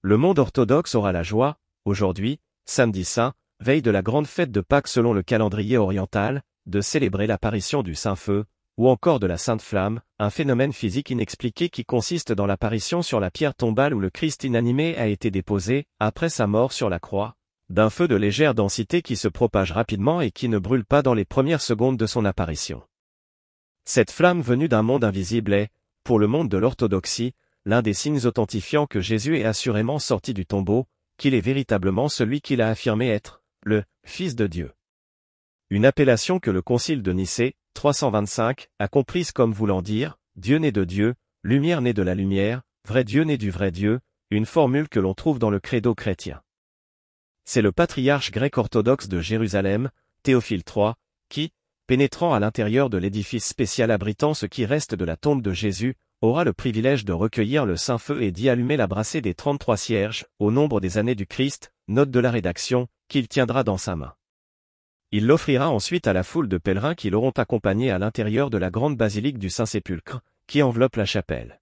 Le monde orthodoxe aura la joie, aujourd'hui, samedi saint, veille de la grande fête de Pâques selon le calendrier oriental, de célébrer l'apparition du Saint-Feu, ou encore de la Sainte Flamme, un phénomène physique inexpliqué qui consiste dans l'apparition sur la pierre tombale où le Christ inanimé a été déposé, après sa mort sur la croix, d'un feu de légère densité qui se propage rapidement et qui ne brûle pas dans les premières secondes de son apparition. Cette flamme venue d'un monde invisible est, pour le monde de l'orthodoxie, l'un des signes authentifiant que Jésus est assurément sorti du tombeau, qu'il est véritablement celui qu'il a affirmé être, le Fils de Dieu. Une appellation que le Concile de Nicée, 325, a comprise comme voulant dire « Dieu né de Dieu, lumière née de la lumière, vrai Dieu né du vrai Dieu », une formule que l'on trouve dans le credo chrétien. C'est le patriarche grec orthodoxe de Jérusalem, Théophile III, qui, pénétrant à l'intérieur de l'édifice spécial abritant ce qui reste de la tombe de Jésus, aura le privilège de recueillir le Saint-Feu et d'y allumer la brassée des 33 cierges, au nombre des années du Christ, note de la rédaction, qu'il tiendra dans sa main. Il l'offrira ensuite à la foule de pèlerins qui l'auront accompagné à l'intérieur de la grande basilique du Saint-Sépulcre, qui enveloppe la chapelle.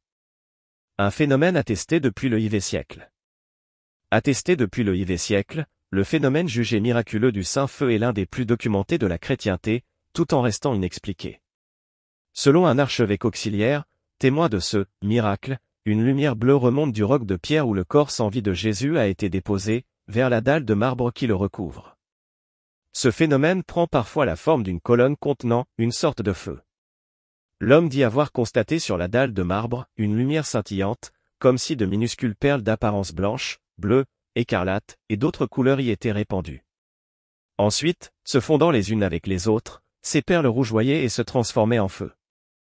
Un phénomène attesté depuis le IVe siècle. Attesté depuis le IVe siècle, le phénomène jugé miraculeux du Saint-Feu est l'un des plus documentés de la chrétienté, tout en restant inexpliqué. Selon un archevêque auxiliaire, témoin de ce miracle, une lumière bleue remonte du roc de pierre où le corps sans vie de Jésus a été déposé, vers la dalle de marbre qui le recouvre. Ce phénomène prend parfois la forme d'une colonne contenant une sorte de feu. L'homme dit avoir constaté sur la dalle de marbre une lumière scintillante, comme si de minuscules perles d'apparence blanche, bleue, écarlate et d'autres couleurs y étaient répandues. Ensuite, se fondant les unes avec les autres, ces perles rougeoyaient et se transformaient en feu.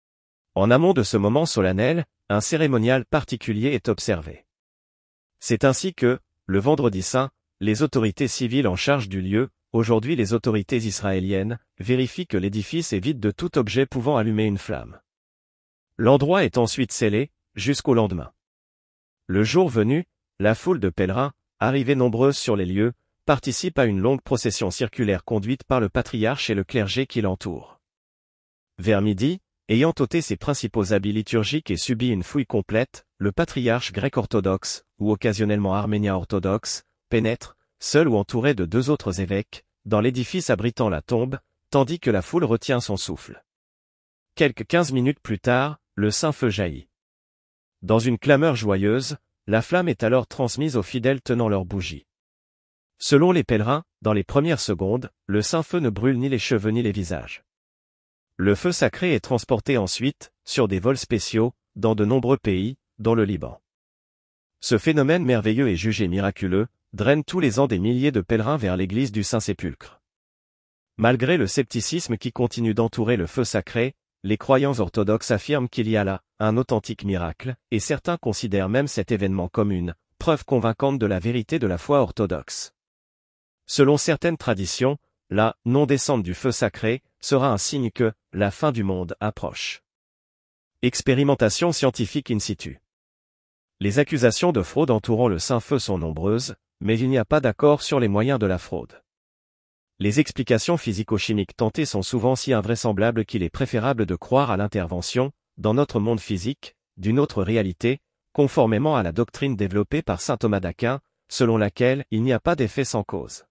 En amont de ce moment solennel, un cérémonial particulier est observé. C'est ainsi que, le vendredi saint, les autorités civiles en charge du lieu, aujourd'hui les autorités israéliennes, vérifient que l'édifice est vide de tout objet pouvant allumer une flamme. L'endroit est ensuite scellé, jusqu'au lendemain. Le jour venu, la foule de pèlerins, arrivés nombreuses sur les lieux, participe à une longue procession circulaire conduite par le patriarche et le clergé qui l'entoure. Vers midi, ayant ôté ses principaux habits liturgiques et subi une fouille complète, le patriarche grec orthodoxe, ou occasionnellement arménien orthodoxe, pénètre, seul ou entouré de 2 autres évêques, dans l'édifice abritant la tombe, tandis que la foule retient son souffle. Quelques 15 minutes plus tard, le Saint-Feu jaillit. Dans une clameur joyeuse, la flamme est alors transmise aux fidèles tenant leurs bougies. Selon les pèlerins, dans les premières secondes, le Saint-Feu ne brûle ni les cheveux ni les visages. Le feu sacré est transporté ensuite, sur des vols spéciaux, dans de nombreux pays, dont le Liban. Ce phénomène merveilleux et jugé miraculeux, draine tous les ans des milliers de pèlerins vers l'église du Saint-Sépulcre. Malgré le scepticisme qui continue d'entourer le feu sacré, les croyants orthodoxes affirment qu'il y a là un authentique miracle, et certains considèrent même cet événement comme une preuve convaincante de la vérité de la foi orthodoxe. Selon certaines traditions, la non-descente du feu sacré sera un signe que la fin du monde approche. Expérimentation scientifique in situ. Les accusations de fraude entourant le Saint-Feu sont nombreuses, mais il n'y a pas d'accord sur les moyens de la fraude. Les explications physico-chimiques tentées sont souvent si invraisemblables qu'il est préférable de croire à l'intervention, dans notre monde physique, d'une autre réalité, conformément à la doctrine développée par saint Thomas d'Aquin, selon laquelle il n'y a pas d'effet sans cause.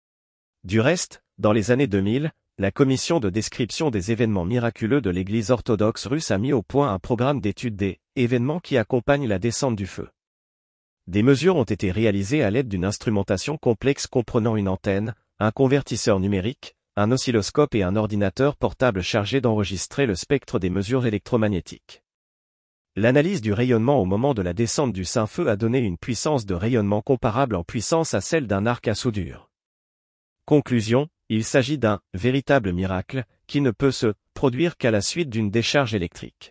Du reste, dans les années 2000, la commission de description des événements miraculeux de l'Église orthodoxe russe a mis au point un programme d'étude des événements qui accompagnent la descente du feu. Des mesures ont été réalisées à l'aide d'une instrumentation complexe comprenant une antenne, un convertisseur numérique, un oscilloscope et un ordinateur portable chargé d'enregistrer le spectre des mesures électromagnétiques. L'analyse du rayonnement au moment de la descente du Saint-Feu a donné une puissance de rayonnement comparable en puissance à celle d'un arc à soudure. Conclusion, il s'agit d'un véritable miracle, qui ne peut se produire qu'à la suite d'une décharge électrique.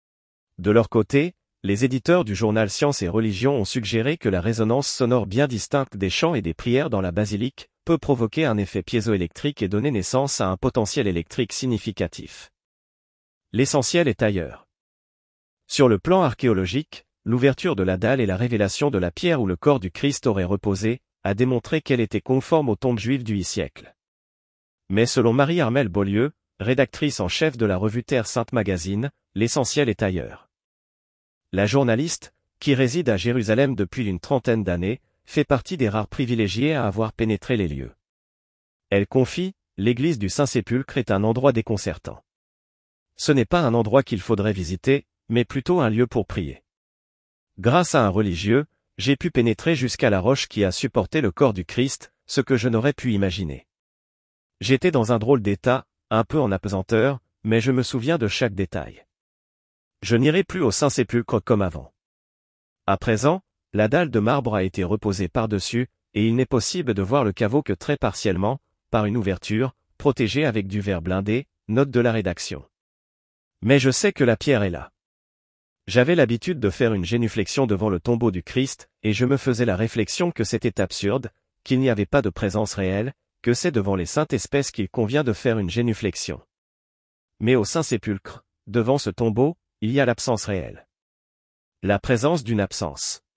De leur côté, les éditeurs du journal Science et Religion ont suggéré que la résonance sonore bien distincte des chants et des prières dans la basilique peut provoquer un effet piézoélectrique et donner naissance à un potentiel électrique significatif. L'essentiel est ailleurs. Sur le plan archéologique, l'ouverture de la dalle et la révélation de la pierre où le corps du Christ aurait reposé, a démontré qu'elle était conforme aux tombes juives du siècle. Mais selon Marie-Armelle Beaulieu, rédactrice en chef de la revue Terre Sainte Magazine, l'essentiel est ailleurs. La journaliste, qui réside à Jérusalem depuis une trentaine d'années, fait partie des rares privilégiés à avoir pénétré les lieux. Elle confie, l'église du Saint-Sépulcre est un endroit déconcertant. Ce n'est pas un endroit qu'il faudrait visiter, mais plutôt un lieu pour prier. Grâce à un religieux, j'ai pu pénétrer jusqu'à la roche qui a supporté le corps du Christ, ce que je n'aurais pu imaginer. J'étais dans un drôle d'état, un peu en apesanteur, mais je me souviens de chaque détail. Je n'irai plus au Saint-Sépulcre comme avant. À présent, la dalle de marbre a été reposée par-dessus, et il n'est possible de voir le caveau que très partiellement, par une ouverture, protégée avec du verre blindé, note de la rédaction. Mais je sais que la pierre est là. J'avais l'habitude de faire une génuflexion devant le tombeau du Christ, et je me faisais la réflexion que c'était absurde, qu'il n'y avait pas de présence réelle, que c'est devant les saintes espèces qu'il convient de faire une génuflexion. Mais au Saint-Sépulcre, devant ce tombeau, il y a l'absence réelle. La présence d'une absence.